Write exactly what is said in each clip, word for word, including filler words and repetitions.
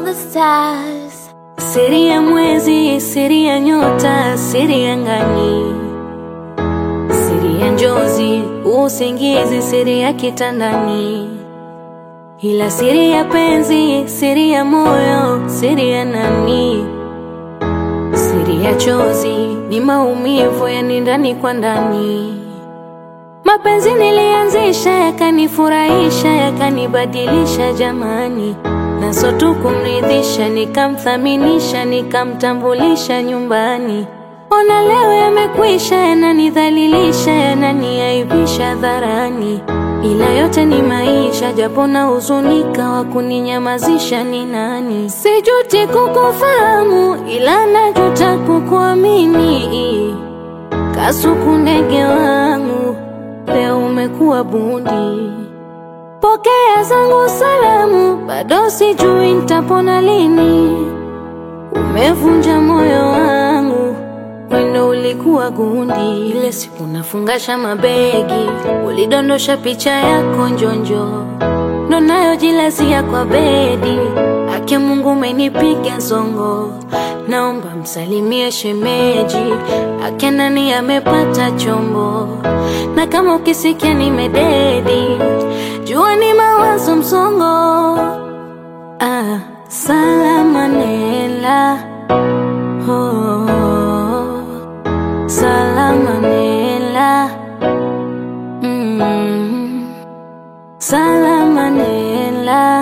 the stars. Siri ya mwezi, siri ya nyota, siri ya ngani, siri ya njozi, usingizi, siri ya kitandani. Ila siri ya penzi, siri ya moyo, siri ya nani, siri ya chozi, ni maumivu ya ndani kwa ndani. Mapenzi nilianzisha, yakanifurahisha, yakanibadilisha jamani. Na so tu kumridhisha, nikamthaminisha, nikamtambulisha nyumbani. Ona leo yamekwisha, yananidhalilisha, yananiaibisha dharani. Ila yote ni maisha, japo na huzunika, wa kuninyamazisha ni nani? Sijuti kukufahamu, ila najuta kukuamini. Kasuku ndege wangu, leo umekuwa bundi. Pokea zangu salamu, bado sijui nitapona lini. Umevunja moyo wangu, wendo ulikuwa gundi. Ile siku nafungasha mabegi, ulidondosha picha yako njonjo, ndo nayo jilazia kwa bedi. Ake Mungu umenipiga zongo, naomba msalimie shemeji. Ake nani amepata chombo, na kama ukisikia nimededi, jua ni mawazo msongo. Ah, salama nela, oh, salama nela, mm, salama nela.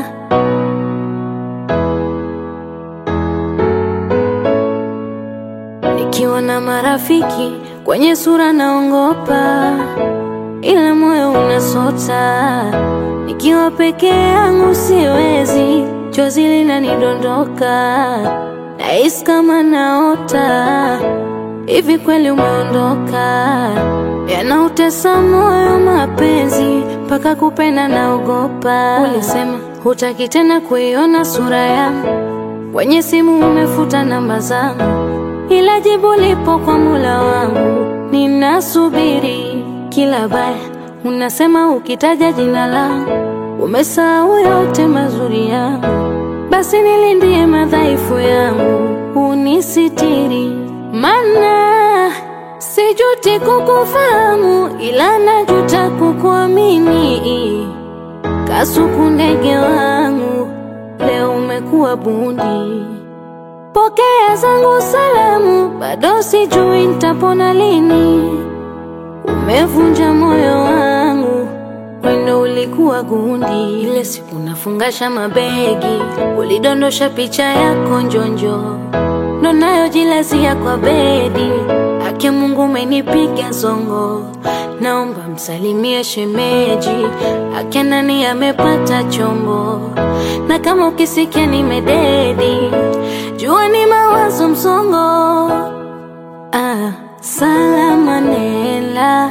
Nikiwa na marafiki, kwenye sura naongopa, ila moyo unasota. Nikiwa peke yangu siwezi, chozi linanidondoka, nahisi kama naota. Hivi kweli umeondoka? Yanautesa moyo mapenzi, mpaka kupenda naogopa. Ulisema hutaki tena kuiona sura yangu, kwenye simu umefuta namba zangu. Ila jibu lipo kwa Mola wangu, ninasubiri. Kila baya unasema ukitaja jina langu, umesahau yote mazuri yangu. Basi nilindie madhaifu yangu, unisitiri. Mana sijuti kukufahamu, ila najuta kukuamini. Kasuku ndege wangu, leo umekuwa bundi. Pokea zangu salamu, bado sijui nitapona lini. Umevunja moyo wangu, wendo ulikuwa gundi. Ile siku nafungasha mabegi, ulidondosha picha yako njonjo, ndo nayo jilazia kwa bedi. Ake Mungu umenipiga zongo, naomba msalimie shemeji. Ake nani amepata chombo, na kama ukisikia nimededi, jua ni mawazo msongo. Ah, salama nela,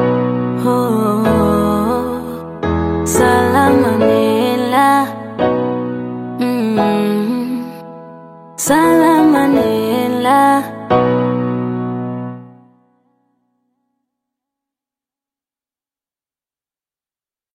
oh, salama nela, mm, salama nela.